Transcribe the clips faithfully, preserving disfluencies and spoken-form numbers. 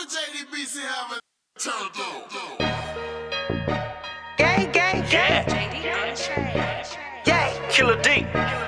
the J D B C have a turned on. Gang, gang, gang. J D on the track. Yeah. Killer D.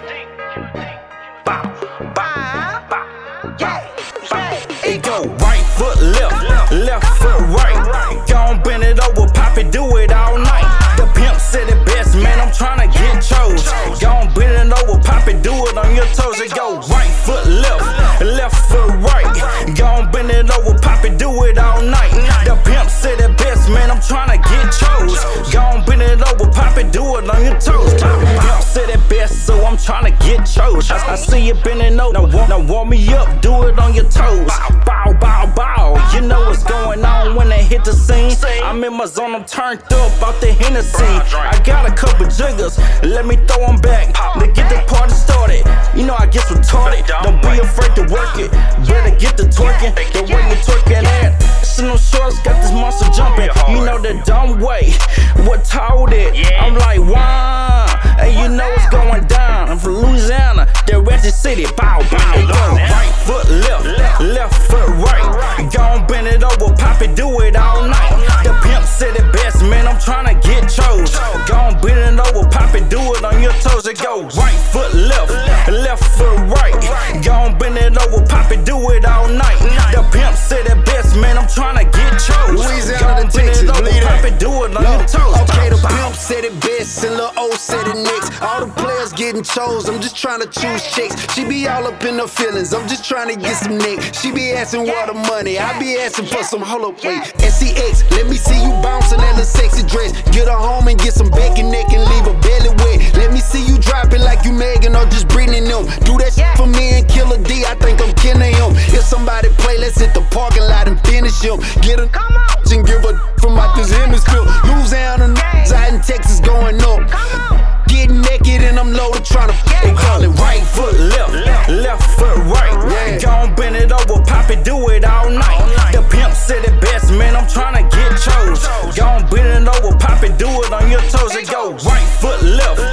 Bow, bow, bow, Yeah. Yeah. It go right foot left, left foot right. Gon' bend it over, pop it, do it all night. The pimp said it best, man, I'm tryna get chose. Gon' bend it over, pop it, do it on your toes. It go right foot left, left foot right. Gon' bend it over, pop it, do it all night. The pimp said it best, man, I'm tryna get chose. Gon' bend it over, pop it, do it on your toes. Pimp said it best, so I'm tryna get chose. I, I see you bending over, now, now warm me up, do it on your toes. Bow, bow, bow, you know what's going on when they hit the scene. I'm in my zone, I'm turned up out the Hennessy. I got a couple jiggers, let me throw them back to get the party started. You know I get retarded, don't be afraid to work it. Better get the twerking, the way you twerking at. See no shorts, got this monster jumping. You know the dumb way, what told it? I'm like, wow, and you know what's going down. I'm from Louisiana, that Ratchet City. Bow, bow, it go right foot left, left foot right. Gon' bend it over, pop it, do it all night. The pimp said it best, man, I'm tryna get chose. Gon' bend it over, pop it, do it on your toes. It go right foot left, left foot right. Gon' bend it over, pop it, do it all night. The pimp said it best, man, I'm tryna get chose. Louisiana to Gon' bend Texas, it over, believe pop that. it, do it on your toes. Okay, the pimp said it best and Lil O said it next. All the players getting chose, I'm just trying to choose chicks. She be all up in her feelings, I'm just trying to get some neck. She be asking where the money, I be asking for some, hold up, wait. S C X, let me see you bouncing that little sexy dress. Get her home and get some bacon neck and leave her belly wet. Let me see you drop it like you Megan or just Britney them. Do that shit for me and Killer D, I think I'm killing him. If somebody play, let's hit the parking lot and finish him. Get a Come on. and give a from out this hemisphere. Louisiana niggas out in Texas going up. Come on. Getting naked and I'm loaded tryna They call it right foot left, left foot right. Yeah. Gon' bend it over, pop it, do it all night. The pimp said it best, man, I'm tryna get chose. Gon' bend it over, pop it, do it on your toes. It go right foot left,